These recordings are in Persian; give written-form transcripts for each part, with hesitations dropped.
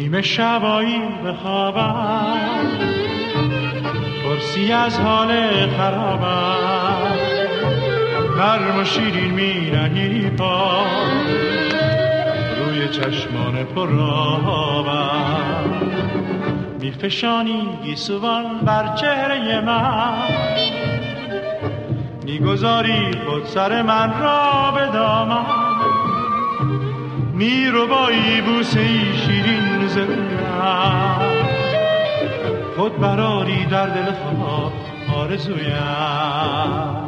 نیمه شبایی بخوابم، پرسی از حال خرابم، نرم و شیرین می‌نهی پا روی چشمان پرآبم، میفشانی گیسوان بر چهره من، میگذاری خود سر من را به دامن، میربایی بوسه‌ای شیرین ز رویم، خود براری در دل خواب آرزویم.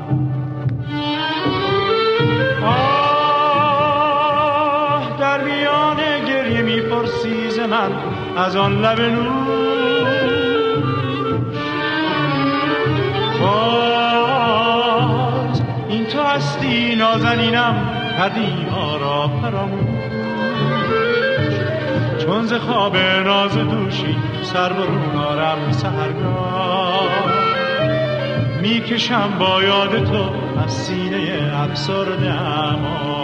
آه در میان گریه میپرسی ز من از آن لب نوش، باز این تو هستی نازنینم کردی ما را فراموش، چون ز خواب ناز دوشی سر برون آرم سحرگاه، میکشم با یاد تو از سینه افسرده اما.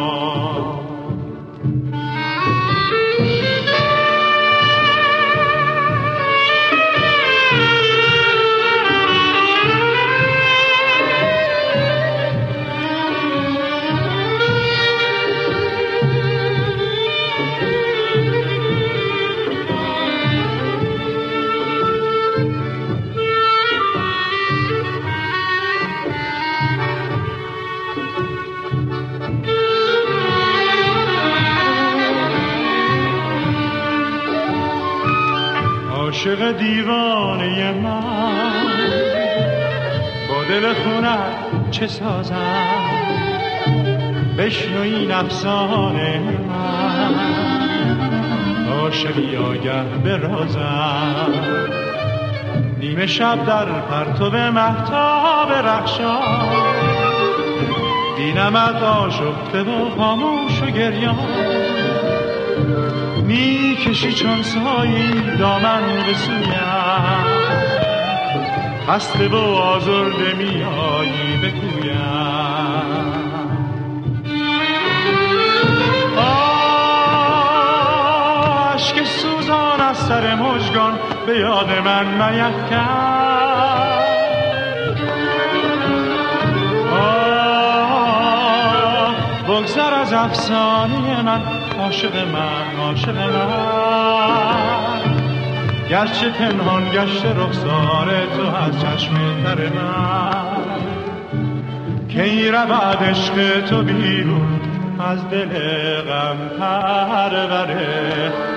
عاشق دیوانه من با دل خونت چه سازم، بشنو این افسانه من، عاشقی آگه به رازم، نیمه شب در پرتو مهتاب رخشان، بینمت آشفته و خاموش و گریان، میکشی چون سایی دامن به سویم، خسته و آزرده میایی به کویم. اشک سوزان از سر مژگان به یاد من میفکن، بگذر از افسانه من عاشق من، عاشق من، گرچه پنهان گشته رخسار تو از چشم تر من، کی رود عشق تو بیرون از دل غم پروره.